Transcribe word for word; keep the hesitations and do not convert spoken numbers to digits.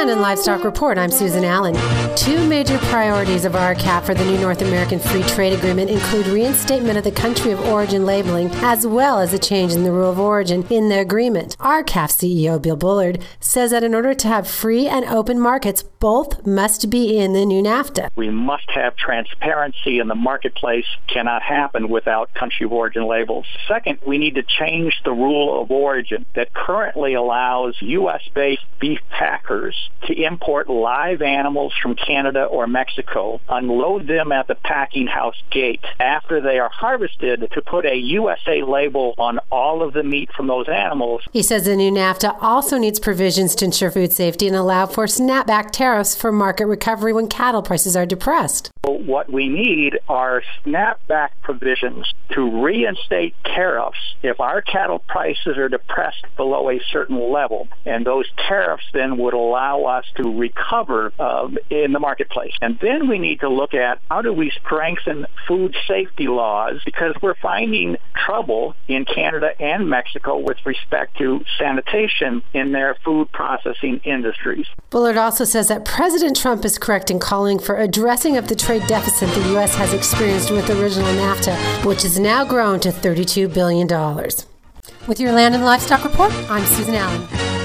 Land and Livestock Report, I'm Susan Allen. Two major priorities of R C A P for the new North American Free Trade Agreement include reinstatement of the country of origin labeling as well as a change in the rule of origin in the agreement. R C A P C E O Bill Bullard says that in order to have free and open markets, both must be in the new NAFTA. We must have transparency in the marketplace. Cannot happen without country of origin labels. Second, we need to change the rule of origin that currently allows U S-based beef packers to import live animals from Canada or Mexico, unload them at the packing house gate after they are harvested to put a U S A label on all of the meat from those animals. He says the new NAFTA also needs provisions to ensure food safety and allow for snapback tariffs for market recovery when cattle prices are depressed. What we need are snapback provisions to reinstate tariffs if our cattle prices are depressed below a certain level. And those tariffs then would allow us to recover uh, in the marketplace. And then we need to look at how do we strengthen food safety laws, because we're finding trouble in Canada and Mexico with respect to sanitation in their food processing industries. Bullard also says that President Trump is correct in calling for addressing of the trade deficit the U S has experienced with the original NAFTA, which has now grown to thirty-two billion dollars. With your Land and Livestock Report, I'm Susan Allen.